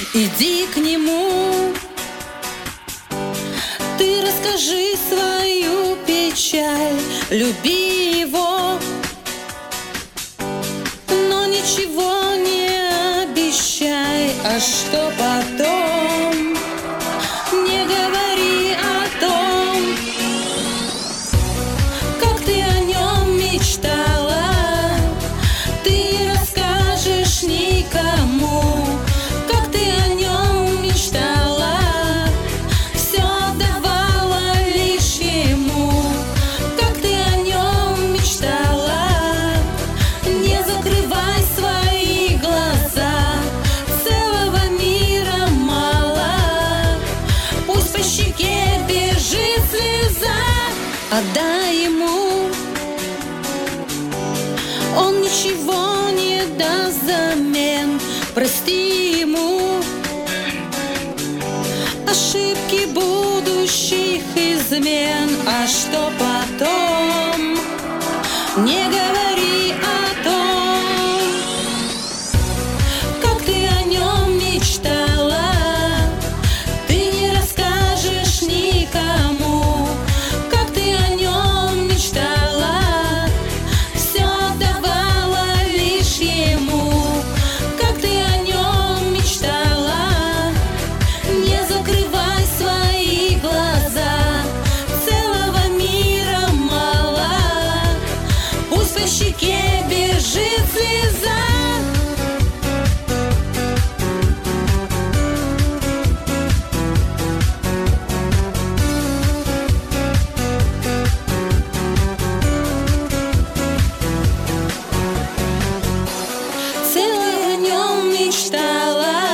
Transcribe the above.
Иди к нему, ты расскажи свою печаль, люби его, но ничего не обещай. А что потом? Не говори о том, как ты о нем мечтала. Ты не расскажешь никому, как ты о нем мечтала. Все давала лишь ему, как ты о нем мечтала. Не закрывай свои глаза, целого мира мало. Пусть по щеке бежит слеза, отдай ему, он ничего не даст взамен. Прости ему ошибки будущих измен. А что потом? Не говори о том, как ты о нем мечтала. Ты не расскажешь никому, как ты о нем мечтала. Все давала лишь ему, как ты о нем мечтала. Не закрывай свои глаза, целого мира мало. Пусть по щеке бежит слеза. Целый о нем мечтала.